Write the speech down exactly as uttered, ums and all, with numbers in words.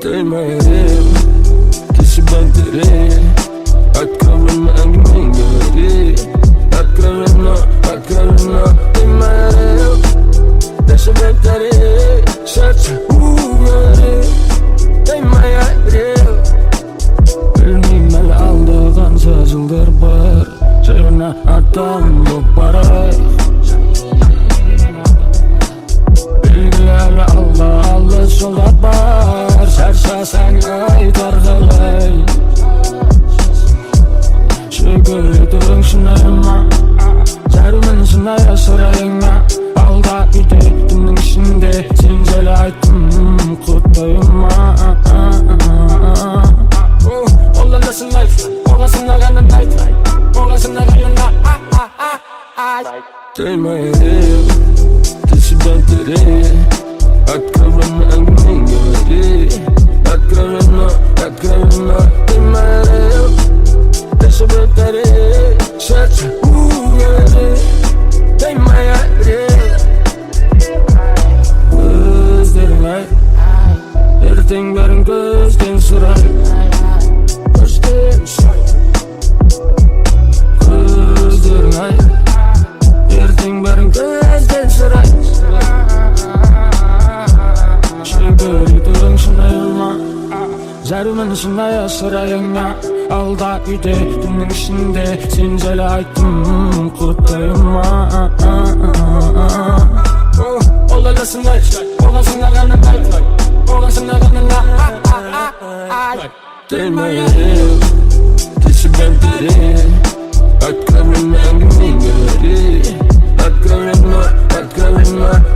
Değmeyelim kişi benleri Akravına engimin göğeri Akravına, akravına Değmeyelim kişi benleri Şartı uğurları Değmeyelim Bilmeyim aldığın sözüldür var Cebine atan bu parayı Bilgilerle aldı aldı soldat var Sersa sen aytar kalay Şükürdün şunayma Zermin şunaya sorayına Alda ide dünün içinde Zinceli aytım kutlayma Oğlanasın life Oğlasına kanın night Oğlasına kanına Değmeyelim kişi benleri Akravına engimin göğeri Akravına, akravına Değmeyelim kişi benleri Şartı uğurları Değmeyelim Gözlerine Ertin verin gözden sıray Gözden sıray Gözlerine Ertin verin gözden sıray Şükürdün şunayma Zermin şunaya sırayına Alda ide dünün içinde Zinceli aytım kutlayma Oğlanasın life Oğlasına kanın night Oğlasına kanına Değmeyelim kişi benleri Akravına engimin göğeri Akravına, akravına